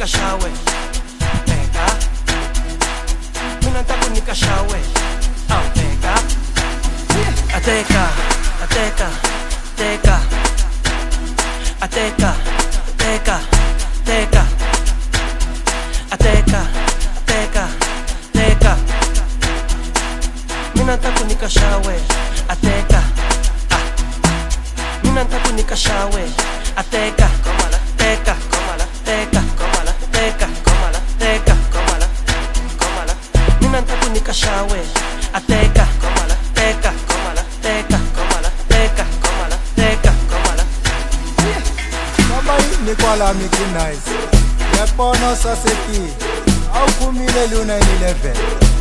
nikashawe. Teka. Mina nataka nikashawe. Oh, teka. Ateka, ateka, teka. Ateka, teka, teka. Ateka, teka, teka. Mina nataka nikashawe. Ateka. Mina nataka nikashawe. Ateka, teka, teka, teka, teka, mina nataka nikashawe. Ateka, teka, teka, teka, teka. Kama Nicola Mickey Nice Yapono Saseki au kumile luna 11.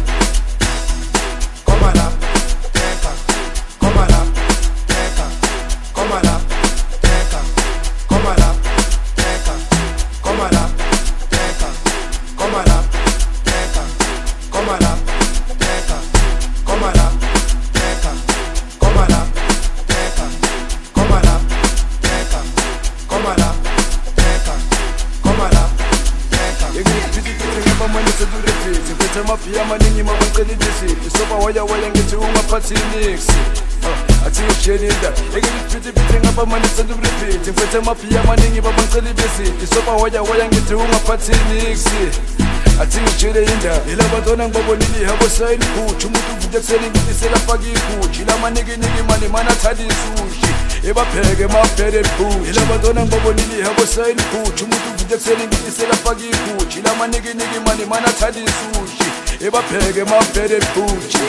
Komala teka, komala teka, komala teka, komala teka, komala teka, komala teka, komala teka, komala teka, komala teka, komala teka, komala teka, komala teka. Ngaba manje sedurefiti phethe maphiya amaningi mabaqela idesiti soba waya ngithi ungaphathi nix athi ujenida ngiphithi ngaba manje sedurefiti phethe maphiya amaningi babaqela idesiti soba waya ngithi ungaphathi nix athi ujenida ilabantwana ngibabonile ihabo sayini bhuthi umuntu uvuke ekuseni ngilisela faka igudi lamaniki mali mana athanda isushi ebapheke mabhere bhuthi ilabantwana ngibabonile ihabo sayini bhuthi umuntu uvuke ekuseni ngilisela faka igudi lamaniki mali mana athanda isushi ebapheke mabhere bhuthi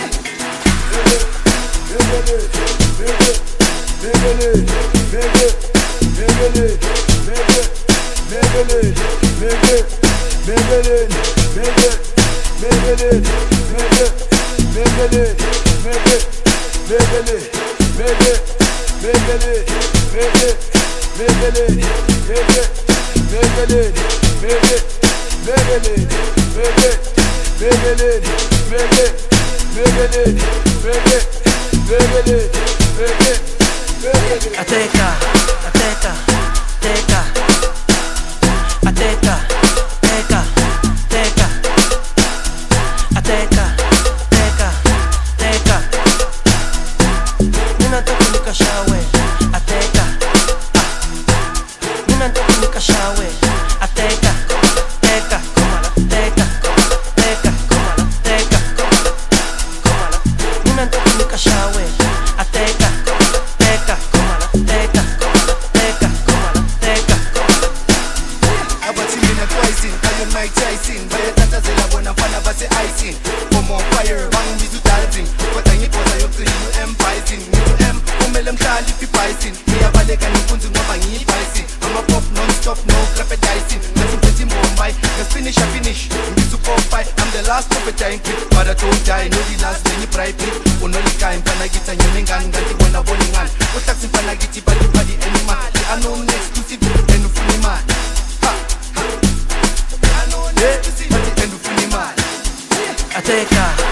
Ateka, ateka, teka. Ateka, teka, teka. Ateka, teka, teka. Mina nataka nikashawe. Ateka. Mina nataka nikashawe. Ateka, teka, teka, teka, teka. Mina nataka nikashawe. Ateka, teka, teka, teka, teka. Abathi mina twice in, I am Mike Tyson. Bayatatazela bona mfana base icing. For more fire, bangibiza udalzing. Kodwa ngiphoza yokugcina u-M-Bison. Ngithi-M, kumele mhlali if-i-bison. Ngiyabaleka nempunzi ngoba ngiyi-bison. Ama-pop non-stop, no crapedicing. Ngathi ngiphethe imbombayi, finish. Ngithi u-4-5, I'm the last of a dying quick. But I don't die, no the last, then you bright it. Unolikai mfana githi anyone ngani, ngathi wena bona ngani. Uhlaksi mfana githi badi animal. I know I'm exclusive, and ufuna imali. Ateka.